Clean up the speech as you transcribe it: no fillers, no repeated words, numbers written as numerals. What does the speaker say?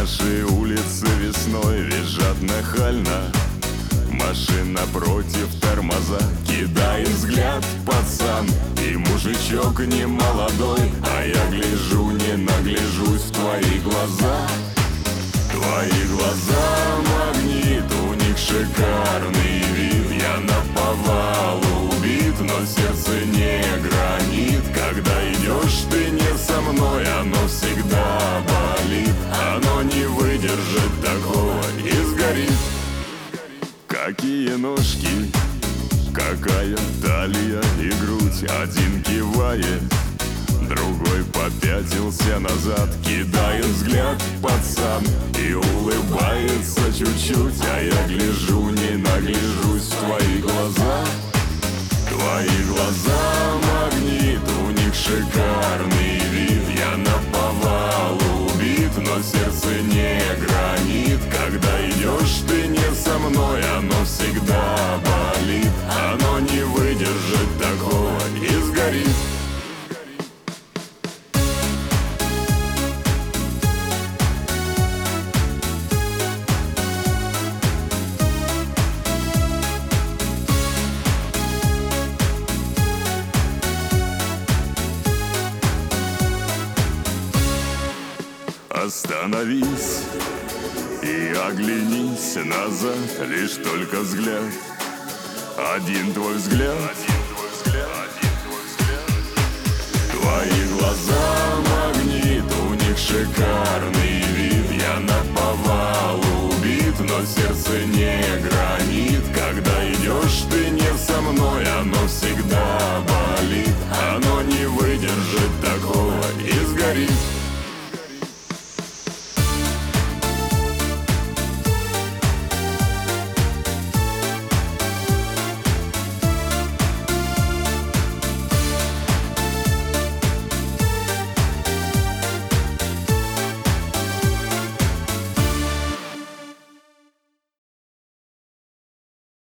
Наши улицы весной визжат нахально. Машин напротив тормоза. Кидает взгляд пацан и мужичок не молодой. А я гляжу, не нагляжусь в твои глаза. Твои глаза магнит, у них шикарный вид. Я наповал убит, но сердце не гранит. Когда идешь ты не со мной, оно всегда болит. Оно не выдержит такого и сгорит. Какие ножки, какая талия и грудь. Один кивает, другой попятился назад. Кидает взгляд пацан и улыбается чуть-чуть. А я гляжу, не нагляжусь в твои глаза. Твои глаза магнит, у них шикарный вид. Я наповал убит, но сердце не гранит. Когда идешь ты не со мной, оно всегда болит. Оно не выдержит такого и сгорит. Остановись и оглянись назад. Лишь только взгляд, один твой взгляд. Твои глаза магнит, у них шикарный вид. Я наповал убит, но сердце не гранит. Когда идешь ты не со мной, оно всегда